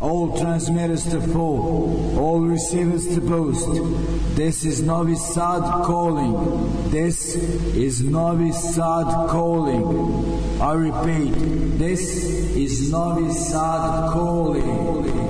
all transmitters to full, all receivers to boost. This is Novi Sad calling. This is Novi Sad calling. I repeat, this is Novi Sad calling.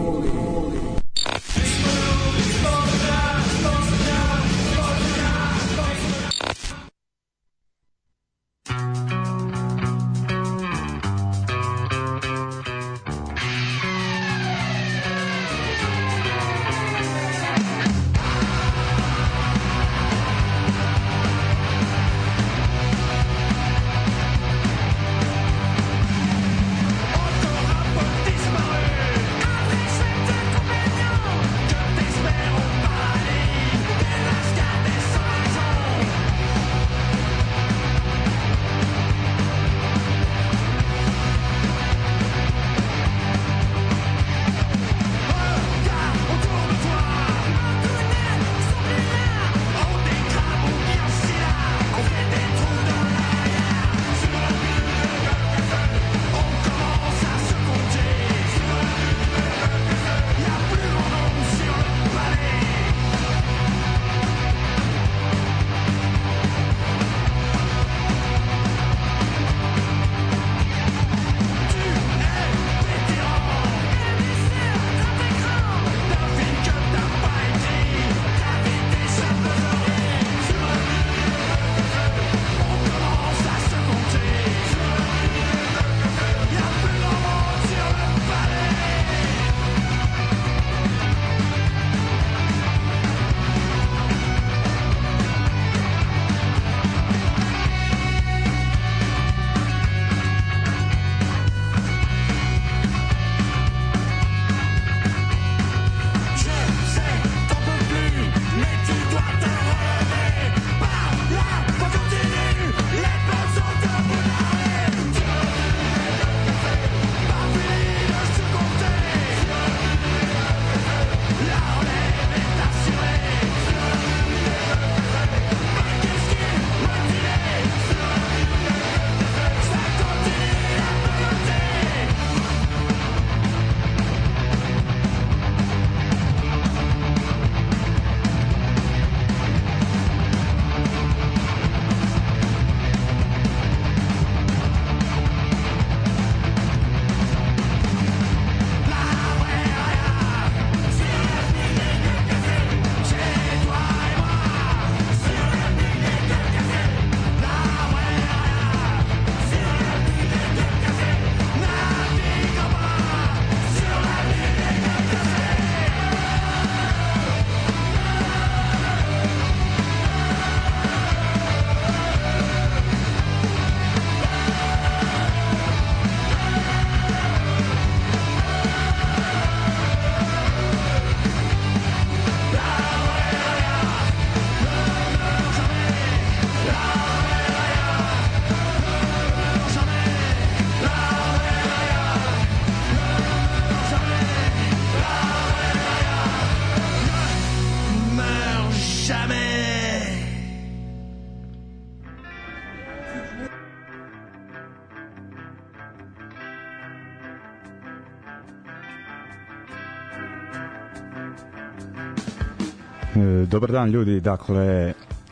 Dobar dan ljudi, dakle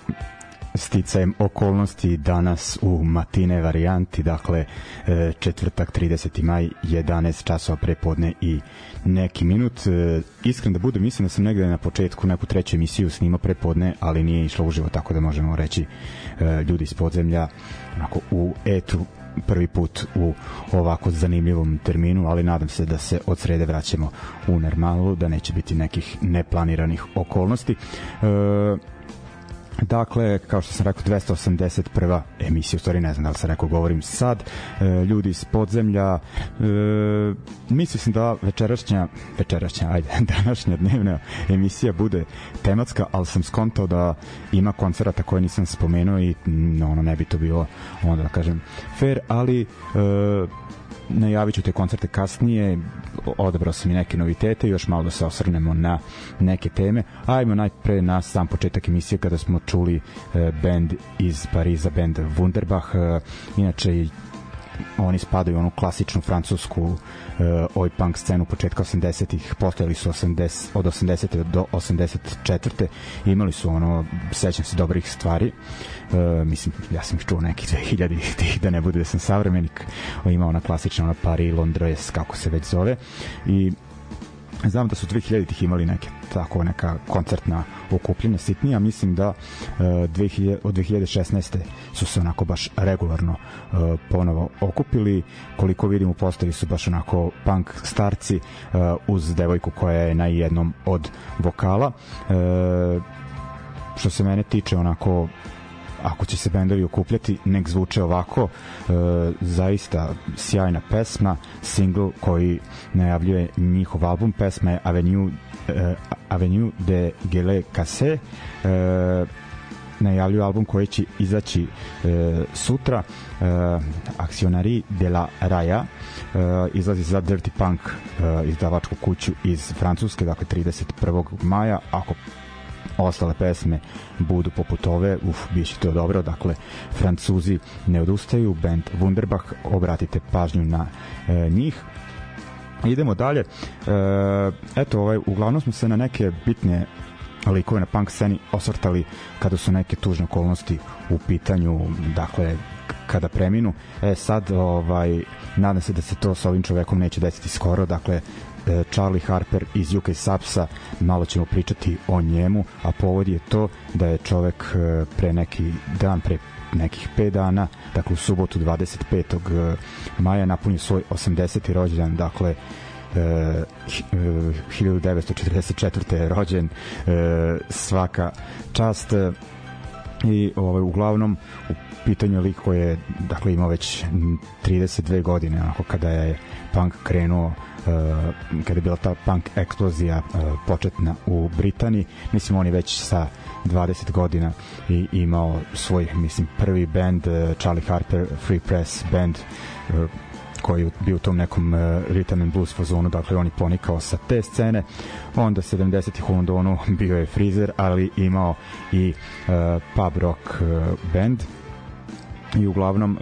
sticajem okolnosti danas u matine varijanti, dakle četvrtak 30. maj 11 časova prepodne i neki minut. Iskren da budem, mislim da sam negde na početku neku treću emisiju snimao prepodne, ali nije išlo uživo, tako da možemo reći ljudi iz podzemlja onako u etru prvi put u ovako zanimljivom terminu, ali nadam se da se od srede vraćamo u normalu, da neće biti nekih neplaniranih okolnosti. Dakle, kao što sam rekao, 281. emisija, u stvari ne znam da li sam rekao, govorim sad, ljudi iz podzemlja. Mislim da današnja dnevna emisija bude tematska, ali sam skontao da ima koncerata koje nisam spomenuo i ono ne bi to bilo, onda da kažem, fair, ali najavit ću te koncerte kasnije. Odabrao sam i neke novitete, još malo da se osvrnemo na neke teme. Ajmo najpre na sam početak emisije kada smo čuli band iz Pariza, band Wunderbach. Inače oni spadaju u onu klasičnu francusku oj punk scenu početka 80-ih, postojali su od 80. do 84. Imali su ono, sećam se dobrih stvari, mislim, ja sam ih čuo neki 2000 tih, da ne bude da sam savremenik, ima ona klasična, ona Paris, Londres, kako se već zove, i znam da su 2000-ih imali neke tako neka koncertna okupljenja sitnija, mislim da od 2016. su se onako baš regularno ponovo okupili, koliko vidim u postavi su baš onako punk starci uz devojku koja je na jednom od vokala. Što se mene tiče, onako, ako će se bendovi okupljati, nek zvuče ovako, zaista sjajna pesma, single koji najavljuje njihov album, pesma je Avenue de Gele Casse, najavljuju album koji će izaći sutra, Actionari de la Raya, izlazi za Dirty Punk izdavačku kuću iz Francuske, dakle 31. maja, ako ostale pesme budu poput ove, bit će to dobro. Dakle, Francuzi ne odustaju, band Wunderbach, obratite pažnju na njih. Idemo dalje. Eto, uglavnom smo se na neke bitne likove na punk sceni osvrtali kada su neke tužne okolnosti u pitanju, dakle kada preminu. Sad nadam se da se to sa ovim čovekom neće desiti skoro. Dakle, Charlie Harper iz UK Subsa, malo ćemo pričati o njemu, a povod je to da je čovek pre nekih 5 dana, dakle u subotu 25. maja napunio svoj 80. rođendan, dakle 1944. je rođen, svaka čast. I uglavnom u pitanju lik koji je, dakle, imao već 32 godine onako kada je punk krenuo, kada je bila ta punk eksplozija početna u Britaniji. Mislim, on je već sa 20 godina i imao svoj, mislim, prvi band, Charlie Harper Free Press band, koji je bio u tom nekom rhythm and blues fazonu, dakle on je ponikao sa te scene. Onda 70-ih u Londonu bio je Freezer, ali imao i pub rock band, i uglavnom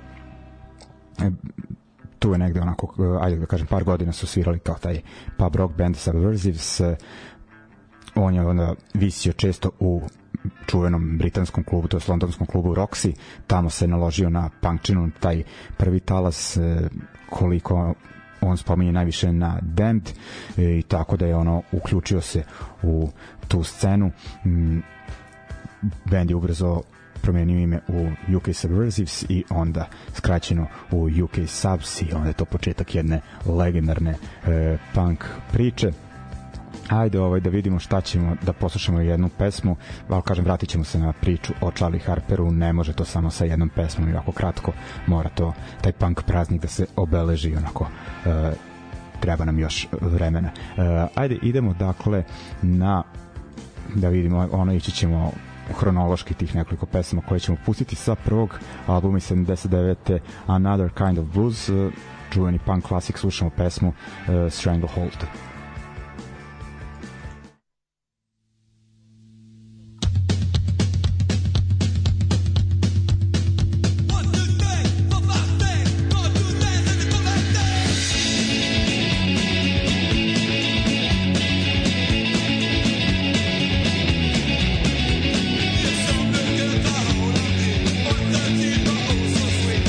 tu je negde onako, ajde da kažem, par godina su svirali kao taj pub rock band Subversives. On je onda visio često u čuvenom britanskom klubu, to je londonskom klubu Roxy, tamo se naložio na punkčinu, taj prvi talas, koliko on spominje najviše na Damned, i tako da je ono uključio se u tu scenu. Band je ubrzo promenio ime u UK Subversives i onda skraćeno u UK Subs, i onda je to početak jedne legendarne punk priče. Ajde da vidimo šta ćemo, da poslušamo jednu pesmu, ali kažem, vratit ćemo se na priču o Charlie Harperu, ne može to samo sa jednom pesmom i ovako kratko, mora to, taj punk praznik da se obeleži, onako treba nam još vremena. Ajde, idemo dakle da vidimo, ići ćemo hronološki tih nekoliko pesama koje ćemo pustiti sa prvog albuma iz 79. Another Kind of Blues, čuveni punk klasik, slušamo pesmu Stranglehold.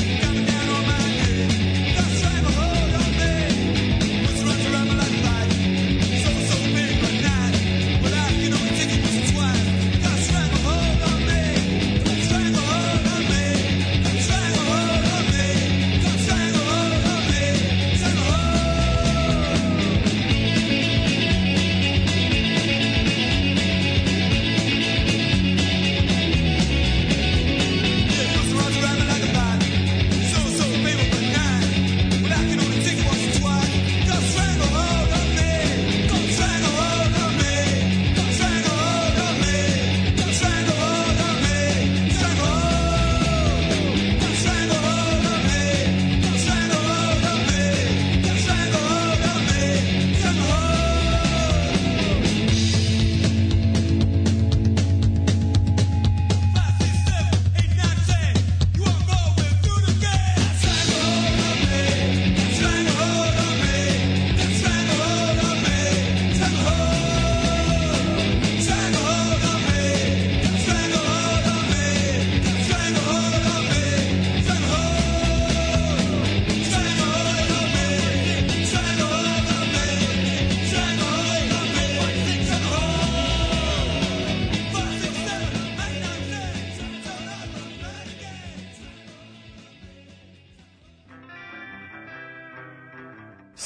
Like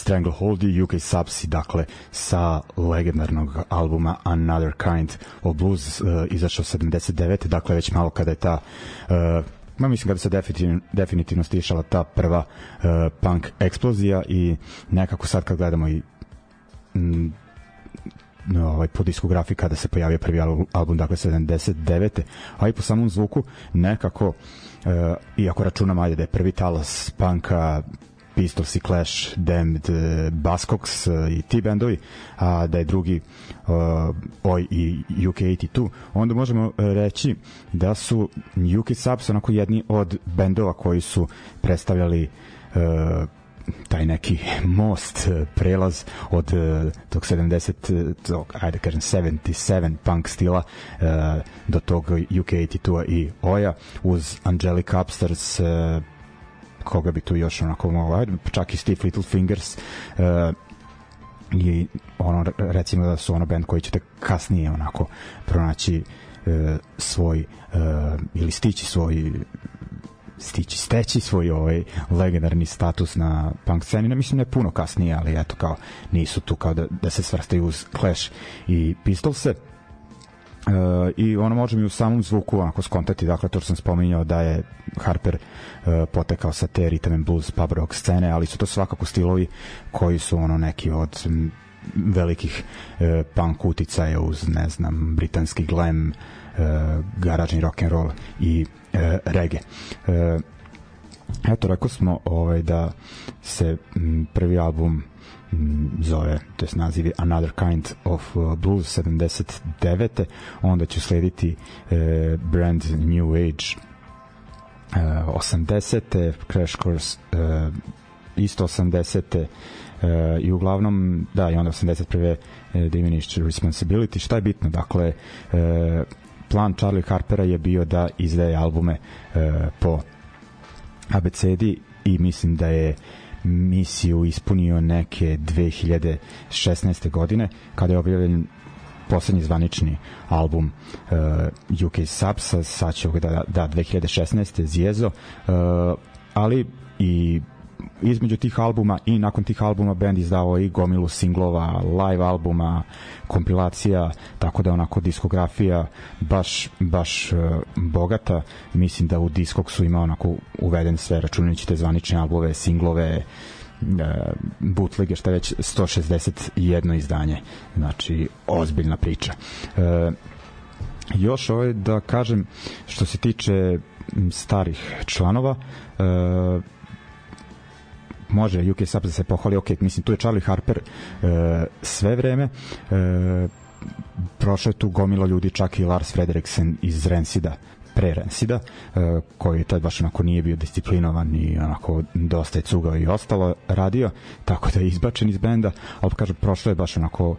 Stranglehold i UK Subs, dakle sa legendarnog albuma Another Kind of Blues, izašao 79. dakle već malo kada je ta mislim kada se definitivno stišala ta prva punk eksplozija i nekako sad kad gledamo i po diskografiji kada se pojavio prvi album, dakle 79. a i po samom zvuku nekako, iako računam da je prvi talas punka Pistols i Clash, Damned, Buzzcocks i ti bendovi, a da je drugi Oi i UK82, onda možemo reći da su UK Subs onako jedni od bendova koji su predstavljali taj neki most, prelaz od tog 77 punk stila do tog UK82 i Oja, uz Angelica Upstairs, koga bi tu još onako mogao, čak i Steve Little Fingers, i ono, recimo da su ono band koji ćete kasnije onako pronaći svoj ili steći svoj legendarni status na punk sceni, mislim ne puno kasnije, ali eto kao nisu tu kao da se svrstaju uz Clash i Pistolse. I ono možemo i u samom zvuku onako skontati, dakle to što sam spominjao da je Harper potekao sa te rhythm and blues pub rock scene, ali su to svakako stilovi koji su ono neki od velikih punk uticaja uz, ne znam, britanski glam, garažni rock and roll i reggae. Eto, rekao smo da se prvi album zove, to je naziv Another Kind of Blues 79. Onda će slediti Brand New Age 80. Crash Course isto 80. I uglavnom da, i onda 81. Diminished Responsibility. Šta je bitno? Dakle, plan Charlie Harpera je bio da izdaje albume po abecedi i mislim da je misiju ispunio neke 2016. godine kada je objavljen poslednji zvanični album UK Subsa, sad će da 2016. Zjezo, ali i između tih albuma i nakon tih albuma band izdao i gomilu singlova, live albuma, kompilacija, tako da onako diskografija baš bogata. Mislim da u Discogsu ima onako uveden sve, računajući te zvanične albove, singlove, bootlege, šta već 161 izdanje, znači ozbiljna priča. Još da kažem, što se tiče starih članova, može UK Subs da se pohvali, ok, mislim tu je Charlie Harper sve vreme, prošao je tu gomila ljudi, čak i Lars Frederiksen iz Rancida, pre Rancida, koji tad baš onako nije bio disciplinovan i onako dosta je cugao i ostalo radio, tako da je izbačen iz benda, ali kažem, prošlo je baš onako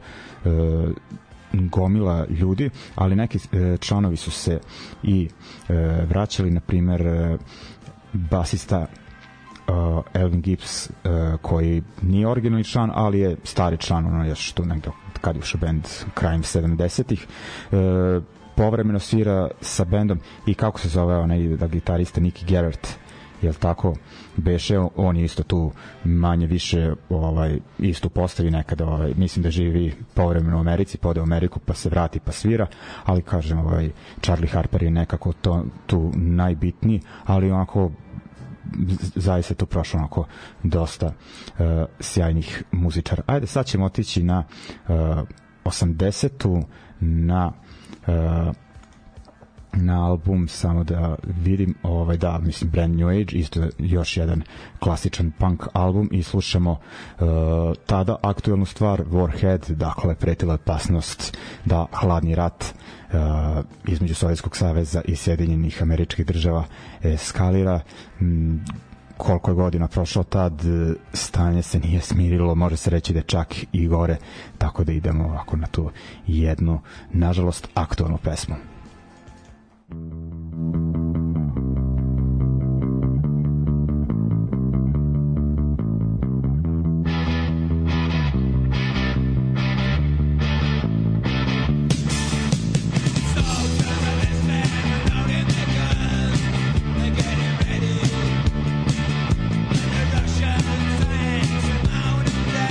gomila ljudi, ali neki članovi su se i vraćali, na primer basista Elvin Gibbs, koji nije originalni član, ali je stari član, ono još tu negdje kad je ušao band krajem 70-ih, povremeno svira sa bendom i kako se zove onaj gitarista Nicky Garrett, jel tako beše, on je isto tu manje više isto postavi nekada, mislim da živi povremeno u Americi, pode u Ameriku pa se vrati pa svira, ali kažem, Charlie Harper je nekako tu najbitniji, ali onako zaista je tu prošlo onako dosta sjajnih muzičara. Ajde, sad ćemo otići na 80-tu, na album, samo da vidim, da, mislim Brand New Age, isto još jedan klasičan punk album, i slušamo tada aktuelnu stvar Warhead, dakle pretila opasnost da hladni rat između Sovjetskog saveza i Sjedinjenih Američkih Država eskalira. Koliko je godina prošlo tad, stanje se nije smirilo, može se reći da je čak i gore, tako da idemo ovako na tu jednu, nažalost, aktuelnu pesmu. Russian tanks are mounted down.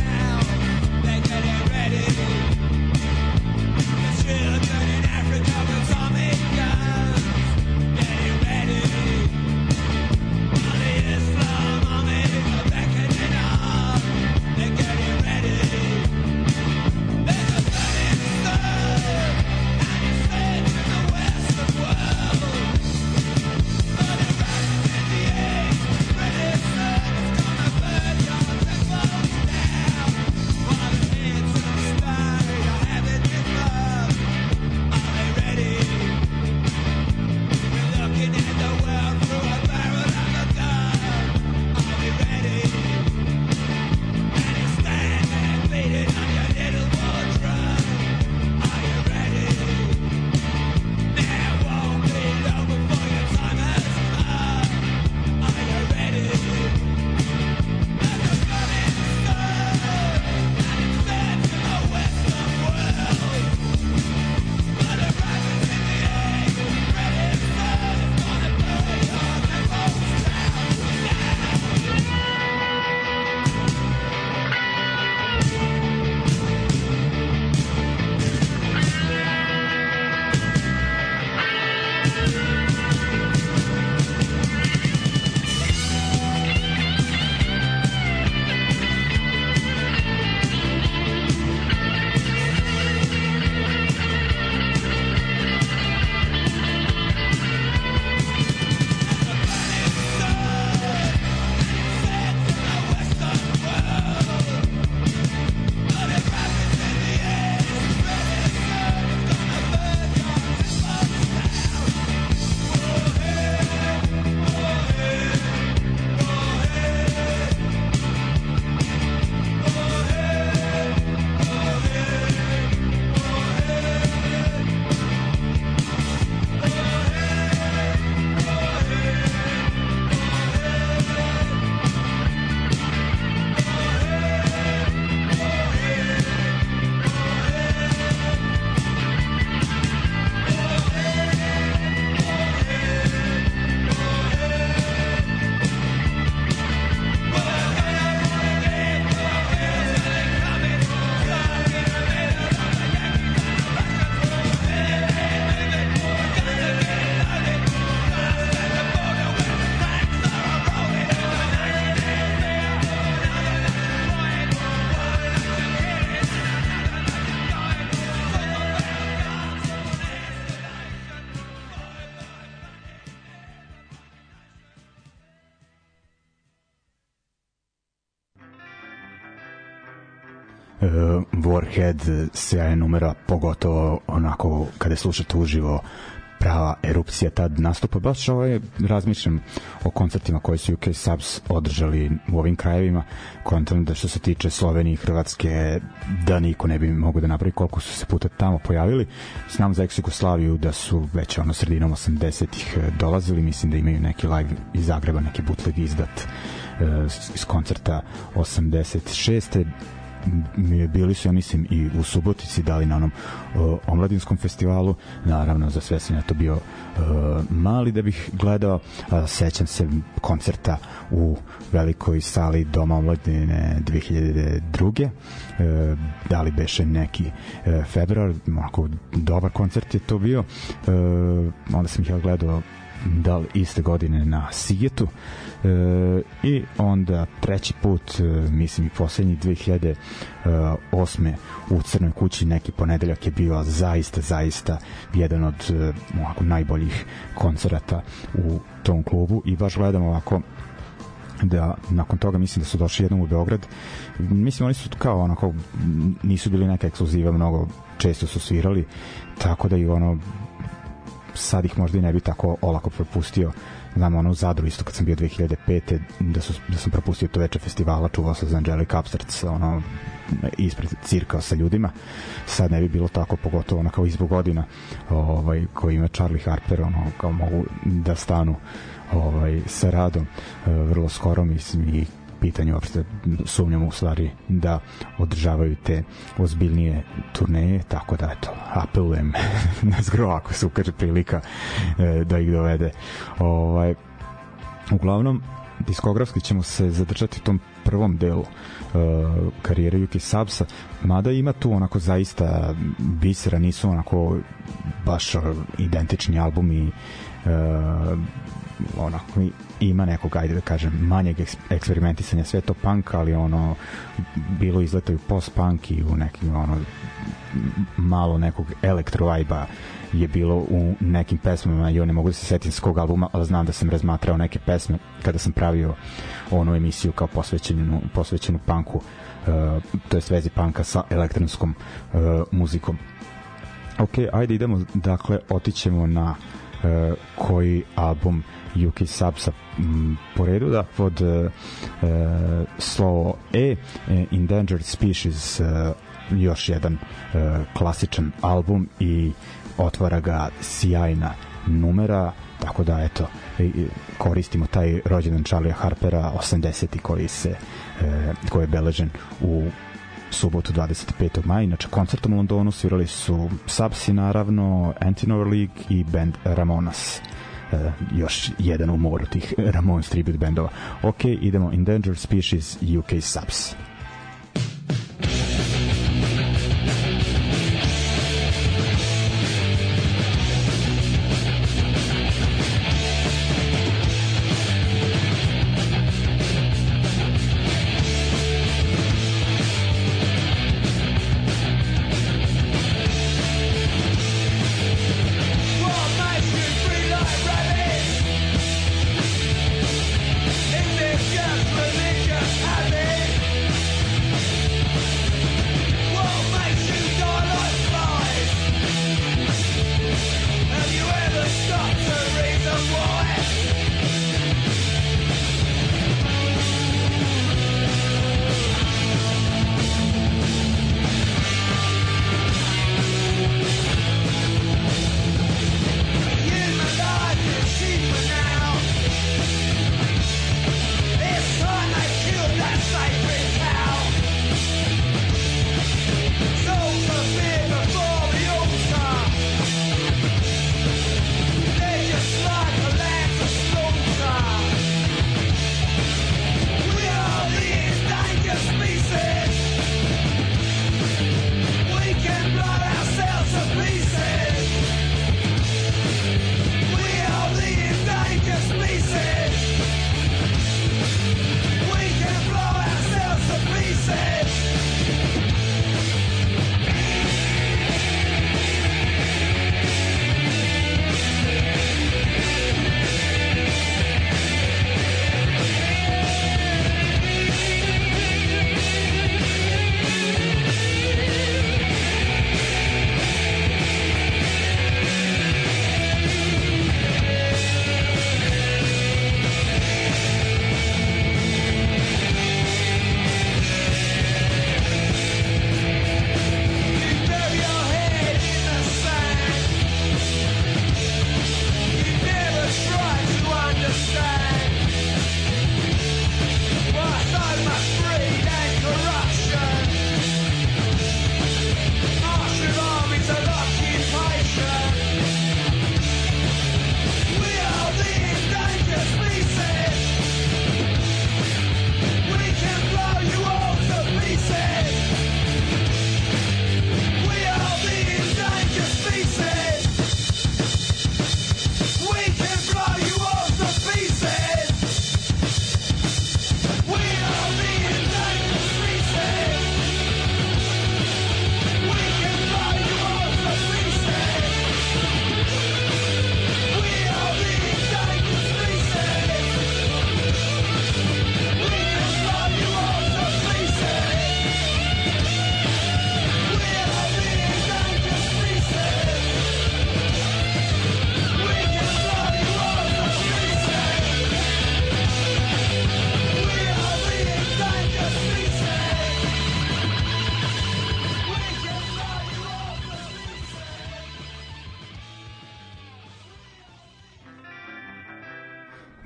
Warhead, sjajna numera, pogotovo onako kada slušate uživo, prava erupcija tad nastupa. Baš razmišljam o koncertima koji su UK Subs održali u ovim krajevima, kontam da što se tiče Slovenije i Hrvatske da niko ne bi mogo da napravi koliko su se puta tamo pojavili. Znam za ex-Jugoslaviju da su već sredinom 80-ih dolazili, mislim da imaju neki live iz Zagreba, neki bootleg izdat iz koncerta 86. Bili su, ja mislim, i u Subotici, dali na onom omladinskom festivalu, naravno za sve sam ja to bio mali da bih gledao. Sećam se koncerta u velikoj sali Doma omladine 2002. Da li beše neki februar, onako dobar koncert je to bio. Onda sam ih ja gledao da li iste godine na Sigetu, i onda treći put, mislim i poslednji 2008. u Crnoj kući, neki ponedeljak je bio zaista jedan od najboljih koncerata u tom klubu. I baš gledam ovako da nakon toga mislim da su došli jednom u Beograd. Mislim oni su kao onako, nisu bili neka ekskluziva, mnogo često su svirali, tako da i sad ih možda i ne bi tako olako propustio. Znam u Zadru isto kad sam bio 2005. da sam propustio to veče festivala, čuvao sam za Angelic Upstarts ispred cirkao sa ljudima. Sad ne bi bilo tako, pogotovo kao izbog godina koji ima Charlie Harper, kao mogu da stanu sa radom vrlo skoro, mislim, i pitanje uopšte sumnjamo u stvari da održavaju te ozbiljnije turneje, tako da eto, apelujem na zgro ako se ukaže prilika da ih dovede. Uglavnom, diskografski ćemo se zadržati u tom prvom delu karijere UK Subsa, mada ima tu onako zaista bisera, nisu onako baš identični albumi, onako ima nekog, ajde da kažem, manjeg eksperimentisanja, sve to punk, ali bilo izletaju post-punk i u nekim malo nekog elektro-vajba je bilo u nekim pesmama, i ne mogu da se setim s kog albuma, ali znam da sam razmatrao neke pesme kada sam pravio onu emisiju kao posvećenu punku, to je vezi punka sa elektronskom muzikom. Ok, ajde idemo, dakle, otićemo na koji album UK Subsa po redu, da pod slovo E, Endangered Species, još jedan klasičan album i otvara ga sjajna numera, tako da eto, koristimo taj rođendan Charlie Harpera 80. koji je beležen u subotu 25. maja. Inače, koncertom u Londonu svirali su Subsi, naravno, Anti-Nova League i band Ramonas, još jedan u moru tih Ramones tribute bandova. Ok, idemo, Endangered Species, UK Subs. Religious habit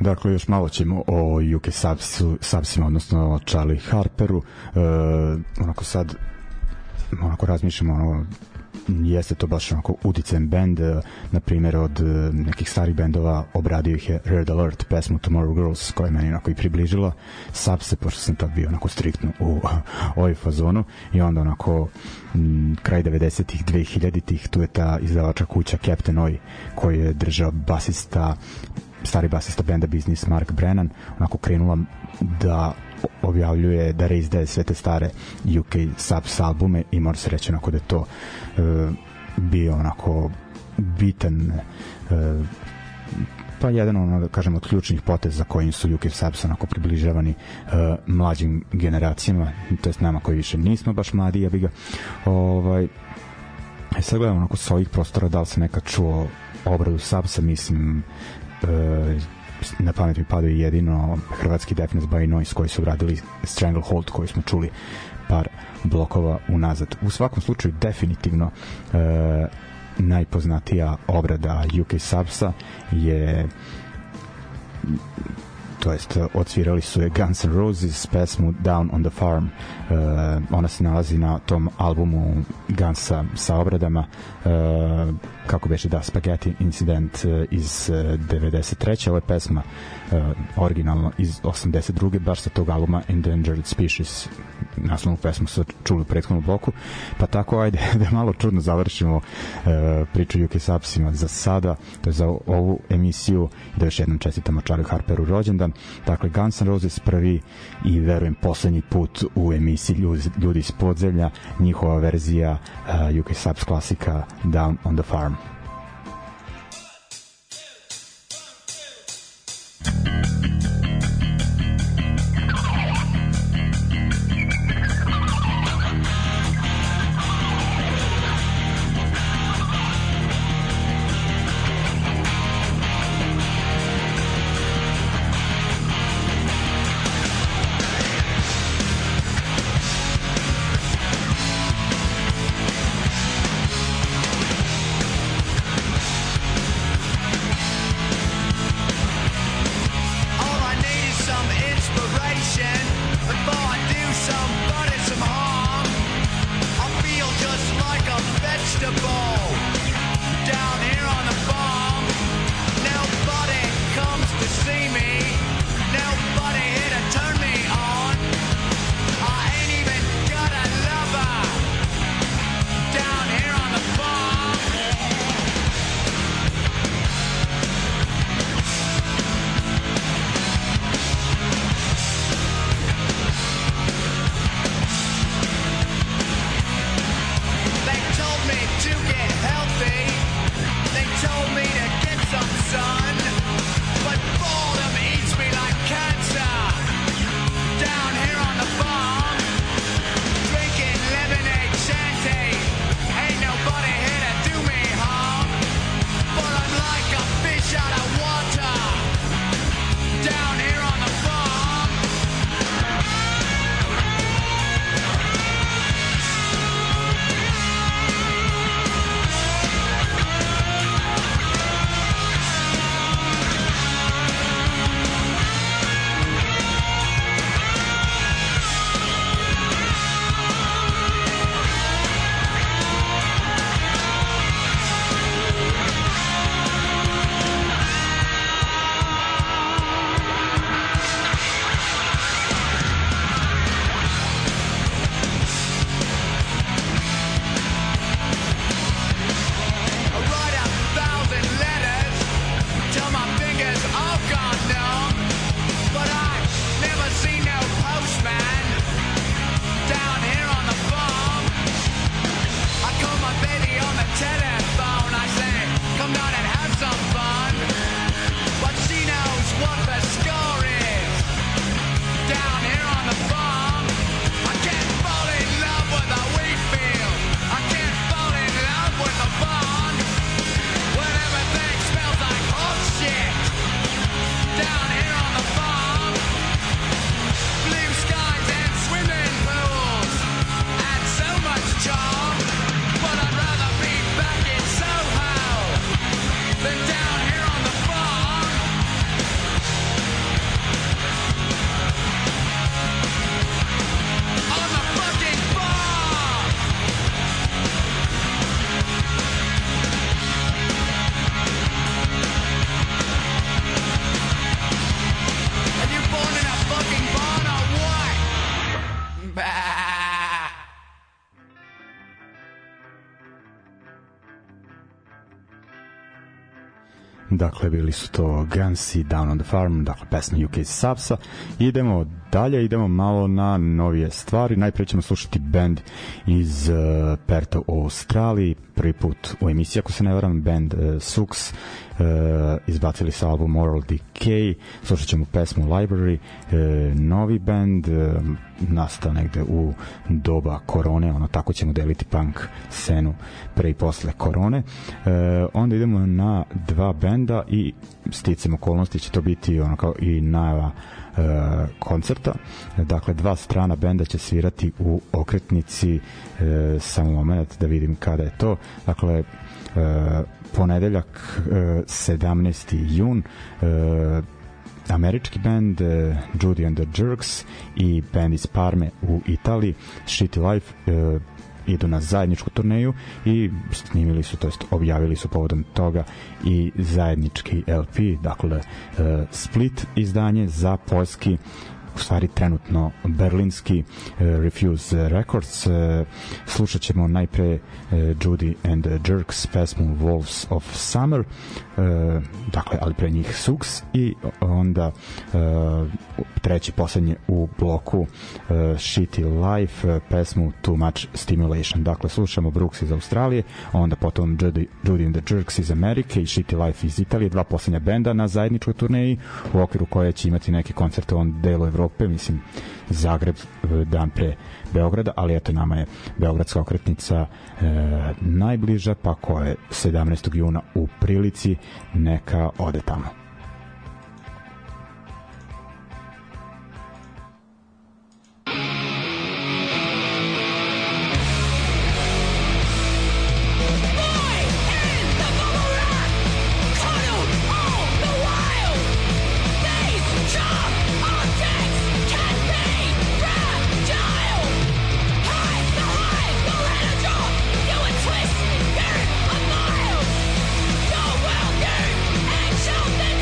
Dakle, još malo ćemo o UK Subsima, odnosno Charlie Harperu. Onako sad razmišljamo, jeste to baš onako uticajan band, na primjer od nekih starih bendova obradio ih je Red Alert, pesmu Tomorrow Girls, koja je meni onako i približila Subse, pošto sam tad bio onako striktno u ovoj fazonu, i onda onako kraj 90-ih, 2000-ih, tu je ta izdavača kuća Captain Oi, koji je držao stari basista benda Business Mark Brennan, onako krenula da objavljuje, da reizdaje sve te stare UK Subs albume, i mora se reći onako da je to bio onako bitan pa jedan da kažemo od ključnih poteza kojim su UK Subs onako približavani mlađim generacijama, to jest nama koji više nismo baš mladi, jebi ga. Sad gledamo onako s ovih prostora da li se nekad čuo obradu Subsa, mislim na pamet mi padaju jedino hrvatski Deafness by Noise koji su radili Stranglehold, koji smo čuli par blokova unazad. U svakom slučaju definitivno najpoznatija obrada UK Subsa je, to jest odsvirali su je Guns N' Roses pesmu Down on the Farm. Ona se nalazi na tom albumu Gunsa sa obradama, kako beše, da, Spaghetti Incident iz 93. Ovo je pesma originalno iz 82. baš sa tog albuma Endangered Species. Naslovnu pesmu su čuli u prethodnom bloku, pa tako ajde da malo čudno završimo priču UK Subsima za sada, to je za ovu emisiju, da još jednom čestitamo Charlie Harperu rođendan. Dakle, Guns N' Roses prvi i verujem poslednji put u emisiji Ljudi iz podzemlja, njihova verzija UK Subs klasika Down on the Farm. They told Dakle, bili su to Gunsy, Down on the Farm, dakle, pesma UK Subsa. Idemo dalje, idemo malo na novije stvari. Najprije ćemo slušati band iz Pertha u Australiji. Prvi put u emisiji, ako se ne varam, band Sux. Izbacili su album Moral Decay. Slušat ćemo pesmu Library. Novi band, nastao negde u doba korone, ono, tako ćemo deliti punk scenu pre i posle korone. Onda idemo na dva benda i sticam okolnosti će to biti ono kao i najava koncerta. Dakle, dva strana benda će svirati u Okretnici, samo moment da vidim kada je to. Dakle, ponedeljak 17. jun, američki band Judy and the Jerks i band iz Parme u Italiji, Shitty Life, idu na zajedničku turneju i snimili su, to jest objavili su povodom toga i zajednički LP, dakle split izdanje za poljski, u stvari trenutno berlinski Refuse Records. Slušat ćemo najpre Judy and the Jerks pesmu Wolves of Summer, dakle, ali pre njih Sux, i onda treći poslednje u bloku Shitty Life pesmu Too Much Stimulation. Dakle, slušamo Brooks iz Australije, onda potom Judy and the Jerks iz Amerike i Shitty Life iz Italije, dva poslednja benda na zajedničkoj turneji u okviru koje će imati neke koncerte on delu Evrope, mislim Zagreb dan pre Beograda, ali eto, nama je Beogradska Okretnica najbliža, pa ko je 17. juna u prilici, neka ode tamo. Twist, very a mile. Your well-known and shall then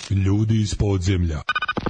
Ljudi iz podzemlja.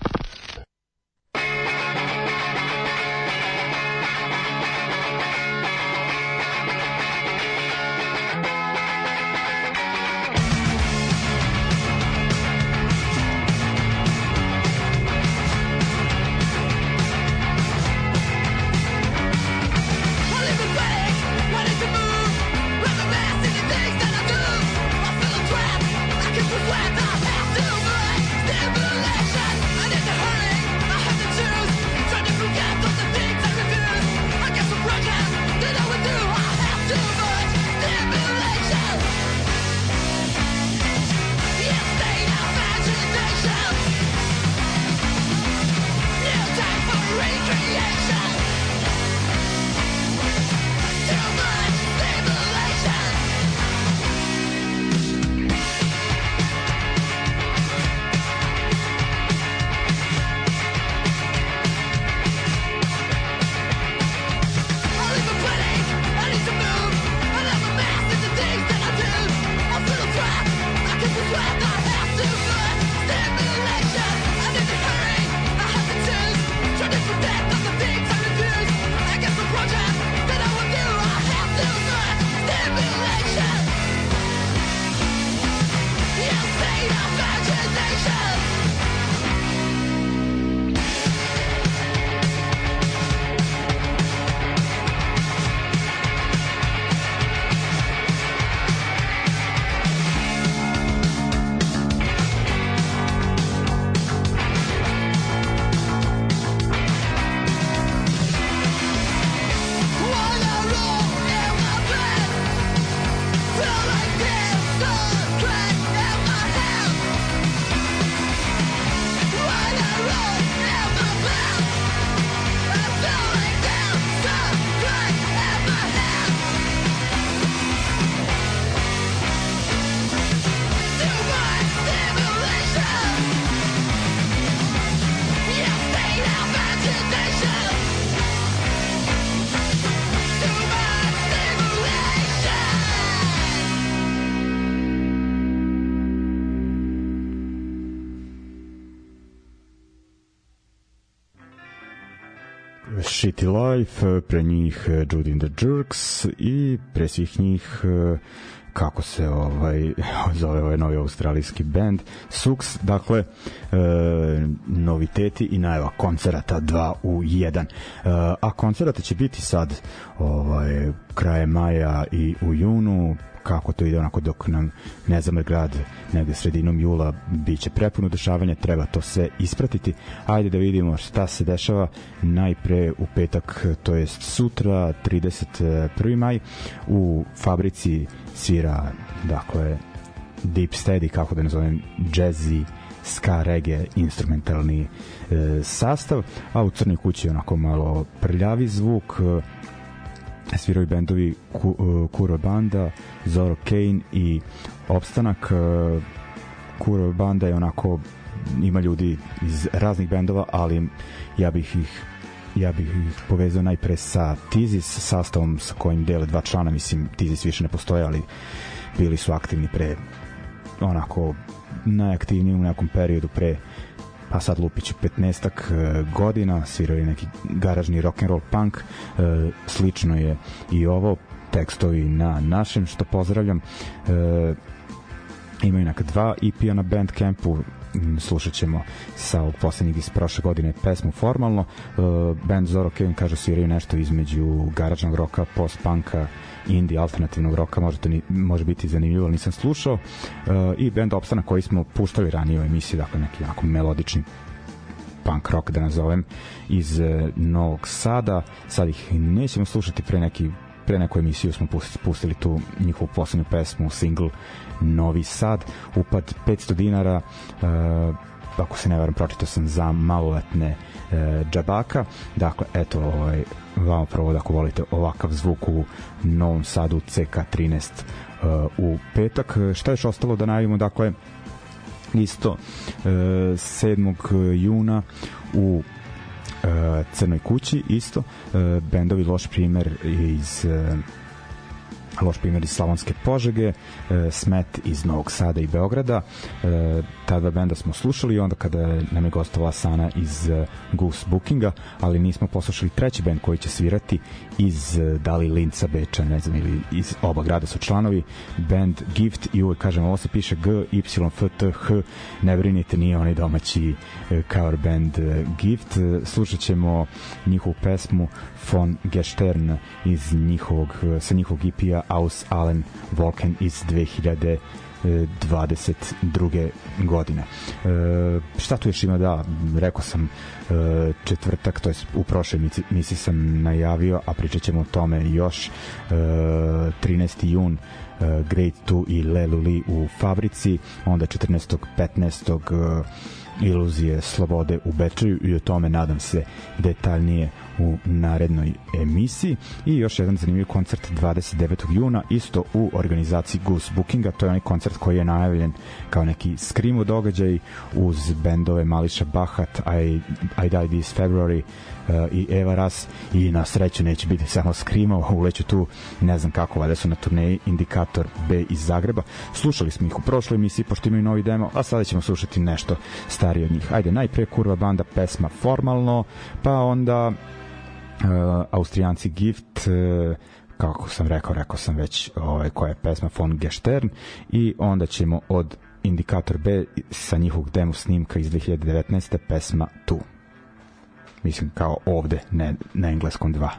Shitty Life, pre njih Judy and the Jerks i pre svih njih kako se zove ovaj novi australijski band Sux. Dakle noviteti i najava koncerata 2 u 1, a koncerata će biti sad kraje maja i u junu. Kako to ide, onako dok nam ne zamre grad negde sredinom jula, bit će prepuno dešavanja, treba to sve ispratiti. Ajde da vidimo šta se dešava. Najpre u petak, to jest sutra 31. maj, u Fabrici svira, dakle, Deep Steady, kako da nazovem, jazzy, ska, reggae, instrumentalni sastav, a u Crnoj kući onako malo prljavi zvuk, sviraju bendovi Kuro Banda, Zoro Kane i Opstanak. Kuro Banda je onako, ima ljudi iz raznih bendova, ali ja bih ih povezao najpre sa Tizis, sastavom sa kojim dele dva člana. Mislim, Tizis više ne postoje, ali bili su aktivni pre, onako najaktivniji u nekom periodu pre, pa sad lupiću 15-ak godina, sviraju neki garažni rock'n'roll punk, slično je i ovo, tekstovi na našem, što pozdravljam. Imaju neka 2 EP-a na Bandcampu, slušat ćemo sa ovog poslednjeg iz prošle godine pesmu Formalno. Band Zoro Kane, kaže, sviraju nešto između garažnog roka, post-punka, indie, alternativnog roka, može biti zanimljivo, ali nisam slušao. I band Opstanak, koji smo puštali ranije u emisiji, dakle neki jako melodični punk rock, da nazovem, iz Novog Sada. Sad ih nećemo slušati, pre neku emisiju smo pustili tu njihovu poslednju pesmu, single Novi Sad, upad 500 dinara, ako se ne varam, pročitao sam za maloletne džabaka. Dakle, eto, vama prvo, ako volite ovakav zvuk u Novom Sadu, CK13 u petak. Šta je još ostalo da najavimo? Dakle, isto 7. juna u Crnoj kući, isto bendovi Loš primer iz loš primjer iz Slavonske Požege, Smet iz Novog Sada i Beograda. Ta dva benda smo slušali i onda kada nam je gostovala Sana iz Goose Bookinga, ali nismo poslušali treći bend koji će svirati iz da li Linca, Beča, ne znam, ili iz oba grada su članovi, band Gift, i uvek kažem, ovo se piše G, Y, F, T, H, ne brinite, nije onaj domaći cover band Gift. Slušat ćemo njihovu pesmu Von Gestern iz sa njihovog EP-a Aus allen Wolken iz 2022. godine. Šta tu još ima? Da, rekao sam četvrtak, to je u prošloj misiji sam najavio, a pričat ćemo o tome još. 13. jun Great 2 i Le Luli u Fabrici, onda 14. 15. Iluzije slobode u Bečeju, i o tome nadam se detaljnije u narednoj emisiji. I još jedan zanimljiv koncert 29. juna isto u organizaciji Goose Bookinga. To je onaj koncert koji je najavljen kao neki screamo događaj uz bendove Mališa Bahat, I Die This February i Eva Ras, i na sreću neće biti samo screamo, uleću tu ne znam kako, valjda su na turneji Indikator B iz Zagreba. Slušali smo ih u prošloj emisiji pošto imaju novi demo, a sada ćemo slušati nešto starije od njih. Ajde, najpre Kurva banda, pesma Formalno, pa onda Austrijanci Gift, kako sam rekao sam već koja je pesma Von Gestern, i onda ćemo od Indikator B sa njihovog demo snimka iz 2019. pesma Tu. Mislim kao ovde, ne na engleskom 2.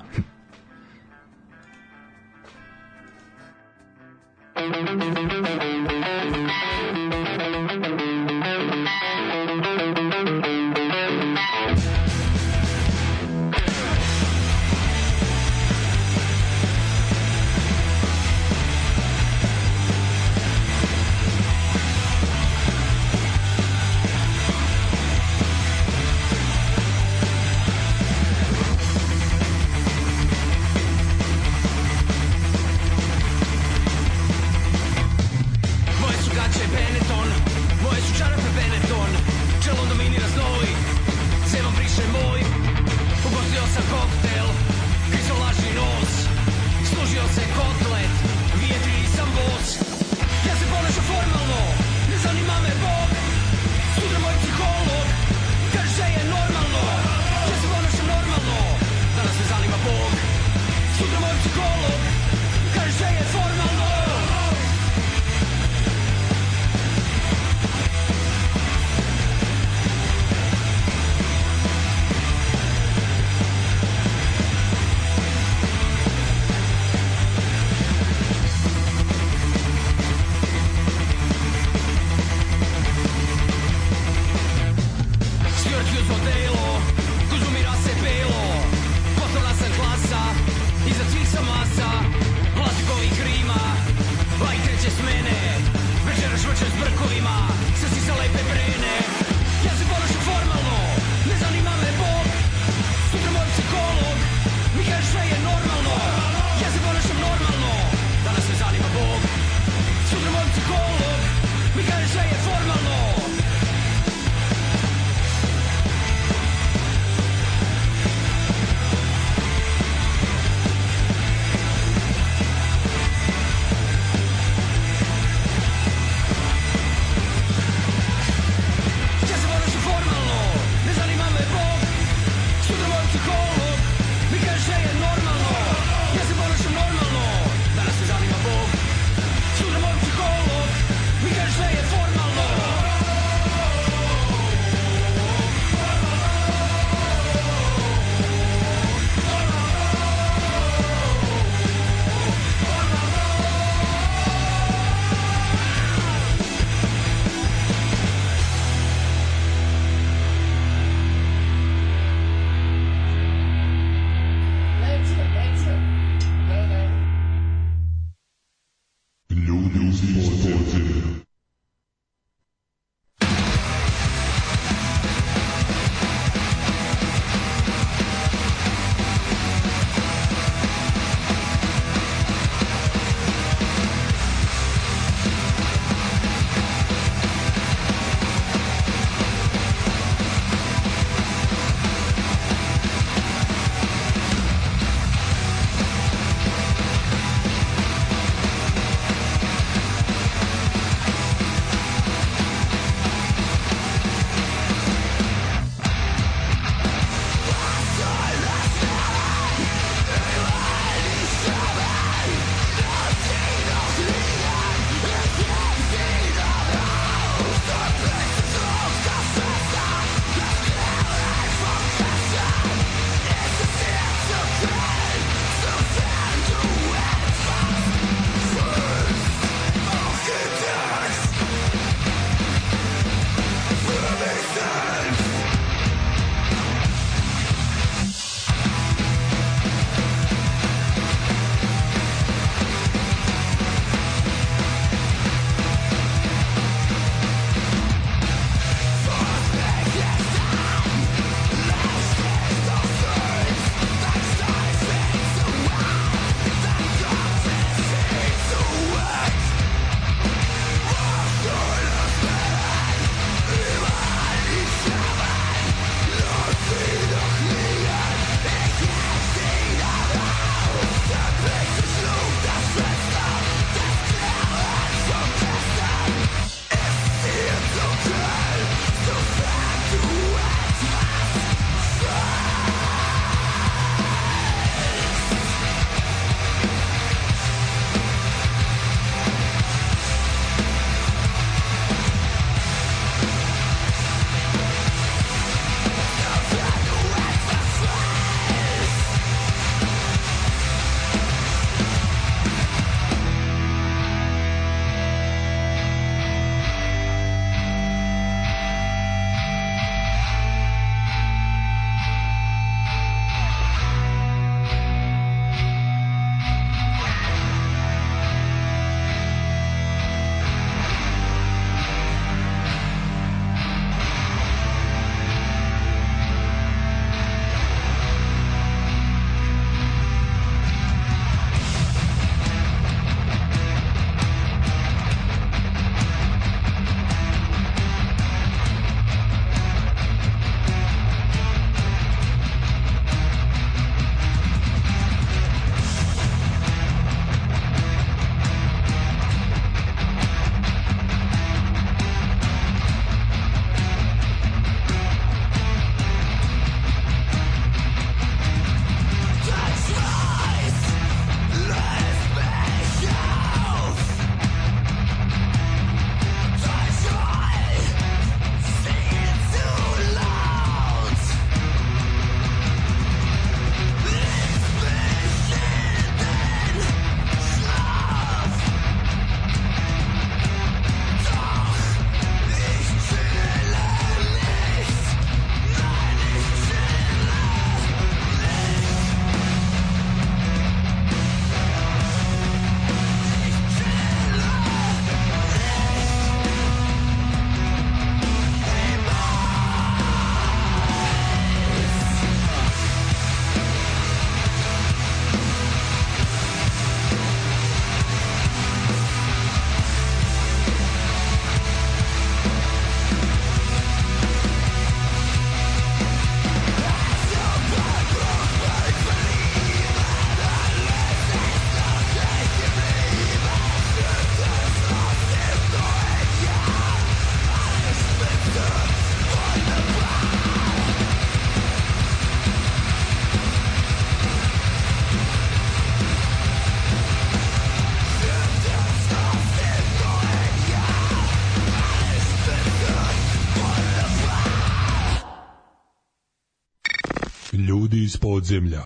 Ljudi iz podzemlja.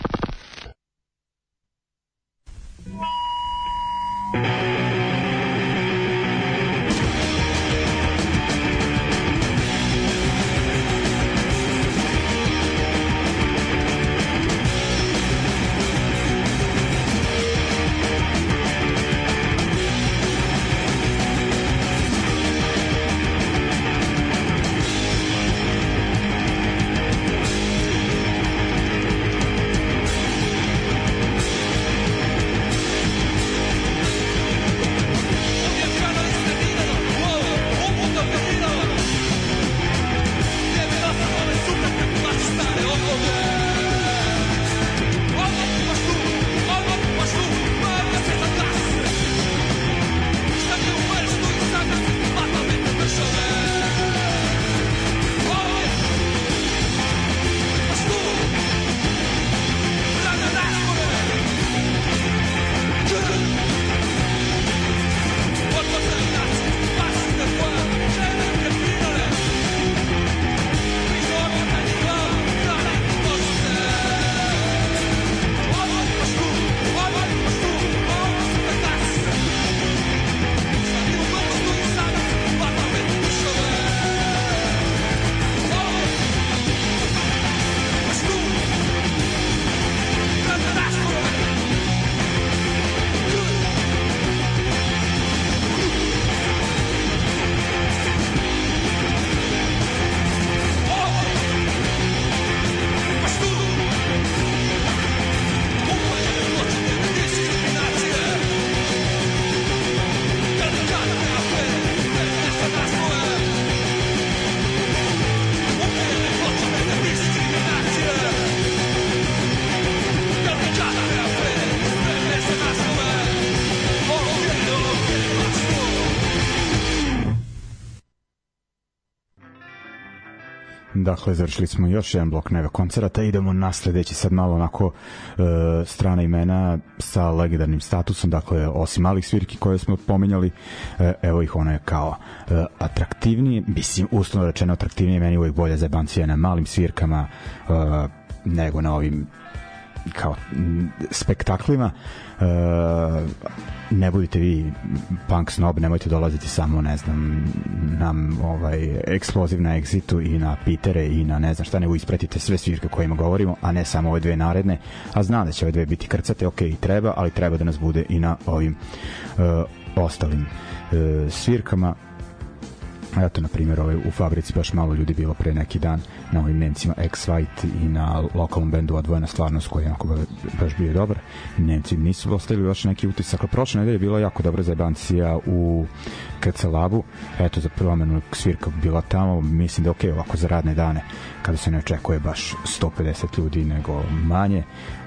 Dakle, završili smo još jedan blok Nega koncerata. Idemo na sledeći, sad malo onako strana imena sa legendarnim statusom. Dakle, osim malih svirki koje smo pominjali, evo ih, ono je kao atraktivnije, mislim, uslovno rečeno atraktivnije, meni uvijek bolje zajebancija na malim svirkama nego na ovim kao spektaklima. Ne budite vi punk snob, nemojte dolaziti samo, ne znam, nam Explosive na Exitu i na Pitere i na ne znam šta, nego ispratite sve svirke o kojima govorimo, a ne samo ove dve naredne, a znam da će ove dve biti krcate, ok, i treba, ali treba da nas bude i na ovim ostalim svirkama. Eto, na primjer, u Fabrici baš malo ljudi bilo pre neki dan na ovim Nemcima X-White i na lokalnom bendu Odvojena stvarnost, koji je baš bio dobar. Nemci nisu ostavili baš neki utisak. Prošle nedelje je bila jako dobra zajebancija u KC Labu. Eto, za promenu svirka bila tamo. Mislim da je okej ovako za radne dane, kada se ne očekuje baš 150 ljudi, nego manje,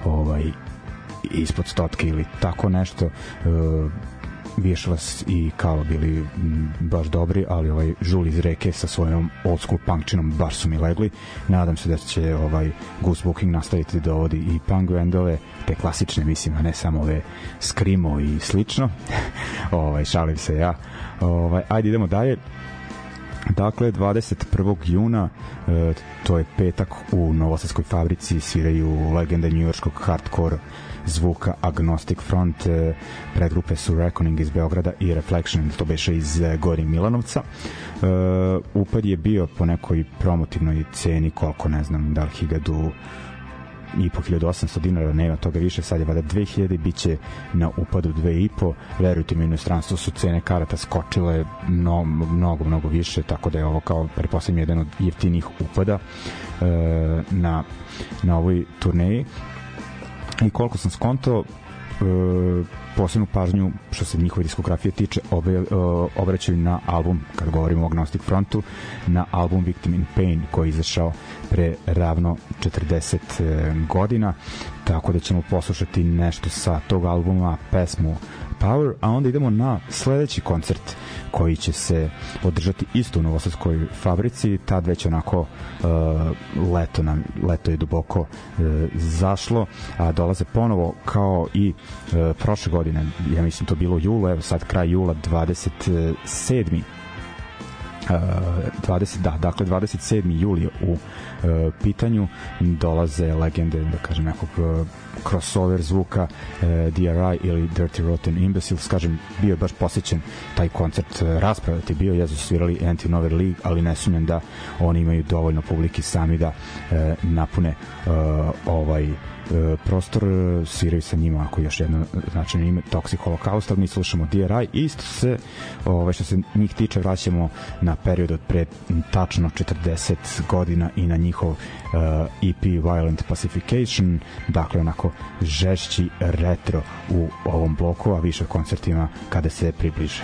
ispod 100 ili tako nešto. Višvas i Kalo bili baš dobri, ali Žul iz Reke sa svojom old school punkčinom baš su mi legli. Nadam se da će Goose Booking nastaviti da dovodi i punk bendove, te klasične, mislim, a ne samo ove Screamo i slično. Šalim se ja. Ajde, idemo dalje. Dakle, 21. juna, to je petak, u Novosadskoj Fabrici sviraju legende njujorskog hardcore zvuka Agnostic Front. Predgrupe su Reckoning iz Beograda i Reflection, to beše iz Gornjeg Milanovca. Upad je bio po nekoj promotivnoj ceni, koliko ne znam, da li 1.800 dinara, nema toga više, sad je vada 2000, bit će na upadu 2.500. Verujte mi, u inostranstvu su cene karata skočile mnogo više, tako da je ovo, kao pretpostavljam, jedan od jeftinijih upada na ovoj turneji. I koliko sam skontao, posebnu pažnju što se njihove diskografije tiče obraćaju na album, kad govorimo o Agnostic Frontu, na album Victim in Pain, koji je izašao pre ravno 40 godina, tako da ćemo poslušati nešto sa tog albuma, pesmu Power, a onda idemo na sledeći koncert koji će se održati isto u Novosadskoj Fabrici. Tad već onako leto je duboko zašlo, a dolaze ponovo kao i prošle godine, ja mislim to bilo u julu, evo sad kraj jula, 27. dakle 27. juli u pitanju, dolaze legende, da kažem, nekog crossover zvuka, DRI ili Dirty Rotten Imbeciles. Kažem, bio je baš posjećen taj koncert, raspravati bio, jesu svirali Anti-Novel League, ali ne sumnjam da oni imaju dovoljno publike sami da napune ovaj prostor. Sviraju sa njima, ako još jedno značajno ime, Toxic Holocaust, ali mi slušamo DRI. Isto se, što se njih tiče, vraćamo na period od pre tačno 40 godina i na njihov EP Violent Pacification, dakle onako žešći retro u ovom bloku, a više koncertima kada se približe.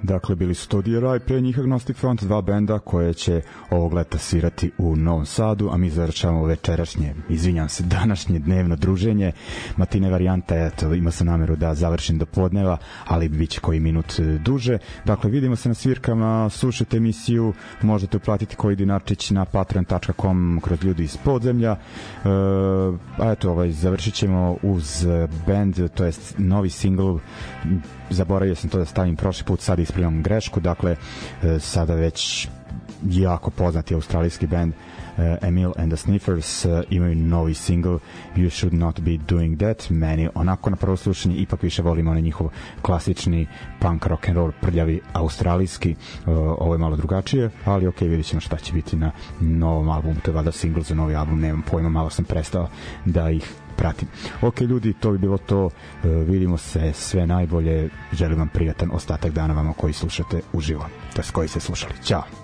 Dakle, bili su to DRI, pre njih Agnostic Front, dva benda koje će ovog leta svirati u Novom Sadu, a mi završavamo večerašnje, izvinjam se, današnje dnevno druženje. Matine varijanta, eto, ima sam nameru da završim do podneva, ali bit će koji minut duže. Dakle, vidimo se na svirkama, slušajte emisiju, možete uplatiti koji dinarčić na patreon.com kroz ljudi iz podzemlja. A eto, završit ćemo uz band, to jest novi single, zaboravio sam to da stavim prošli put, sad ispravljam grešku, dakle sada već jako poznati australijski band Emil and the Sniffers imaju novi single You Should Not Be Doing That. Meni onako na prvo slušanje ipak više volim onaj njihov klasični punk rock and roll prljavi australijski, ovo je malo drugačije, ali ok, vidjet ćemo šta će biti na novom albumu, to je valjda single za novi album, nemam pojma, malo sam prestao da ih pratim. Ok ljudi, to bi bilo to, vidimo se, sve najbolje, želim vam prijatan ostatak dana vama koji slušate uživo, to jest koji ste slušali. Ćao.